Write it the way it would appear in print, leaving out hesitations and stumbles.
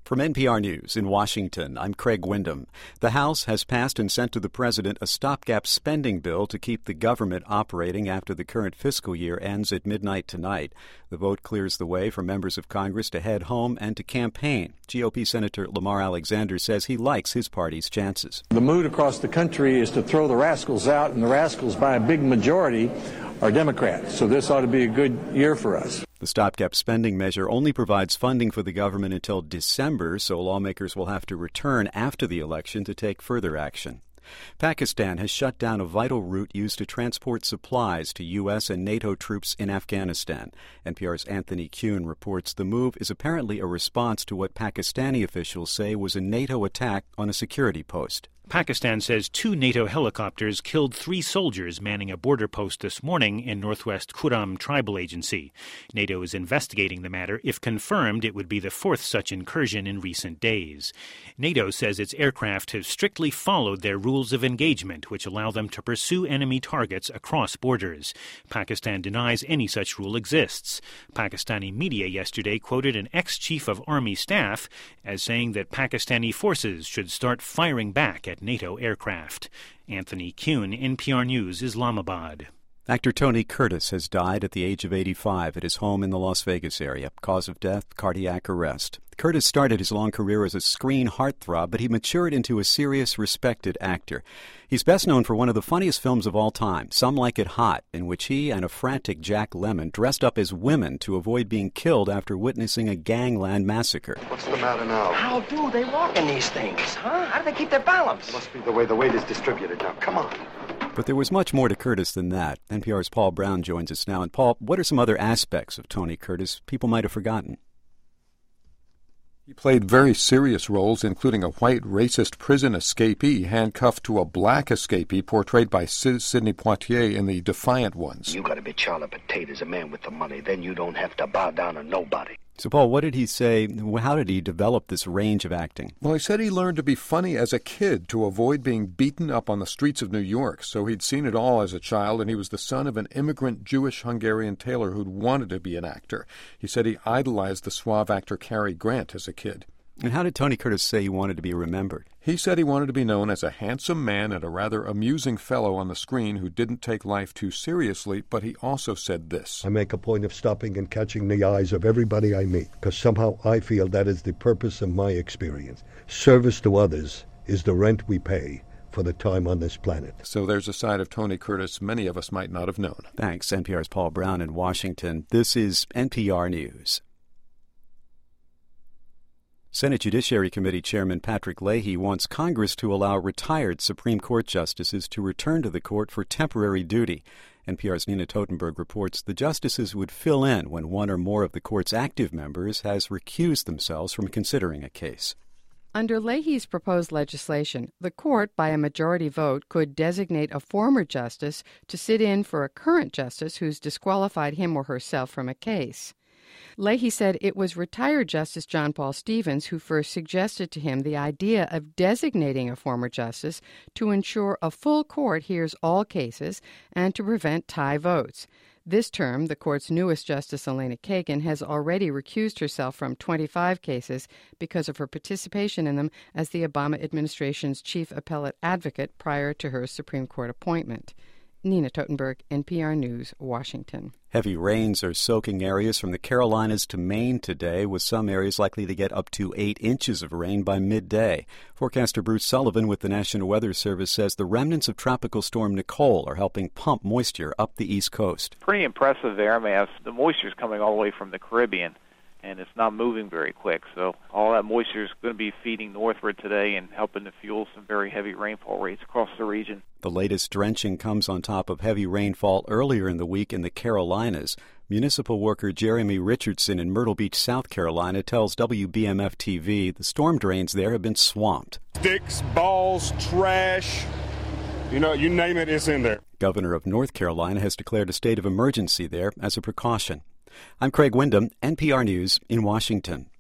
From NPR News in Washington, I'm Craig Windham. The House has passed and sent to the President a stopgap spending bill to keep the government operating after the current fiscal year ends at midnight tonight. The vote clears the way for members of Congress to head home and to campaign. GOP Senator Lamar Alexander says he likes his party's chances. The mood across the country is to throw the rascals out, and the rascals, by a big majority, are Democrats. So this ought to be a good year for us. The stopgap spending measure only provides funding for the government until December, so lawmakers will have to return after the election to take further action. Pakistan has shut down a vital route used to transport supplies to U.S. and NATO troops in Afghanistan. NPR's Anthony Kuhn reports the move is apparently a response to what Pakistani officials say was a NATO attack on a security post. Pakistan says 2 NATO helicopters killed 3 soldiers manning a border post this morning in northwest Kuram Tribal Agency. NATO is investigating the matter. If confirmed, it would be the 4th such incursion in recent days. NATO says its aircraft have strictly followed their rules of engagement, which allow them to pursue enemy targets across borders. Pakistan denies any such rule exists. Pakistani media yesterday quoted an ex-chief of army staff as saying that Pakistani forces should start firing back at NATO aircraft. Anthony Kuhn, NPR News, Islamabad. Actor Tony Curtis has died at the age of 85 at his home in the Las Vegas area. Cause of death, cardiac arrest. Curtis started his long career as a screen heartthrob, but he matured into a serious, respected actor. He's best known for one of the funniest films of all time, Some Like It Hot, in which he and a frantic Jack Lemmon dressed up as women to avoid being killed after witnessing a gangland massacre. What's the matter now? How do they walk in these things, huh? How do they keep their balance? It must be the way the weight is distributed. Now, come on. But there was much more to Curtis than that. NPR's Paul Brown joins us now. And Paul, what are some other aspects of Tony Curtis people might have forgotten? He played very serious roles, including a white racist prison escapee handcuffed to a black escapee portrayed by Sidney Poitier in The Defiant Ones. You gotta be Charlie Potatoes, a man with the money. Then you don't have to bow down to nobody. So, Paul, what did he say? How did he develop this range of acting? Well, he said he learned to be funny as a kid to avoid being beaten up on the streets of New York. So he'd seen it all as a child, and he was the son of an immigrant Jewish-Hungarian tailor who'd wanted to be an actor. He said he idolized the suave actor Cary Grant as a kid. And how did Tony Curtis say he wanted to be remembered? He said he wanted to be known as a handsome man and a rather amusing fellow on the screen who didn't take life too seriously, but he also said this. I make a point of stopping and catching the eyes of everybody I meet, because somehow I feel that is the purpose of my experience. Service to others is the rent we pay for the time on this planet. So there's a side of Tony Curtis many of us might not have known. Thanks. NPR's Paul Brown in Washington. This is NPR News. Senate Judiciary Committee Chairman Patrick Leahy wants Congress to allow retired Supreme Court justices to return to the court for temporary duty. NPR's Nina Totenberg reports the justices would fill in when one or more of the court's active members has recused themselves from considering a case. Under Leahy's proposed legislation, the court, by a majority vote, could designate a former justice to sit in for a current justice who's disqualified him or herself from a case. Leahy said it was retired Justice John Paul Stevens who first suggested to him the idea of designating a former justice to ensure a full court hears all cases and to prevent tie votes. This term, the court's newest Justice Elena Kagan has already recused herself from 25 cases because of her participation in them as the Obama administration's chief appellate advocate prior to her Supreme Court appointment. Nina Totenberg, NPR News, Washington. Heavy rains are soaking areas from the Carolinas to Maine today, with some areas likely to get up to 8 inches of rain by midday. Forecaster Bruce Sullivan with the National Weather Service says the remnants of Tropical Storm Nicole are helping pump moisture up the East Coast. Pretty impressive there. I mean, the moisture is coming all the way from the Caribbean, and it's not moving very quick. So all that moisture is going to be feeding northward today and helping to fuel some very heavy rainfall rates across the region. The latest drenching comes on top of heavy rainfall earlier in the week in the Carolinas. Municipal worker Jeremy Richardson in Myrtle Beach, South Carolina, tells WBMF-TV the storm drains there have been swamped. Sticks, balls, trash, you name it, it's in there. Governor of North Carolina has declared a state of emergency there as a precaution. I'm Craig Windham, NPR News in Washington.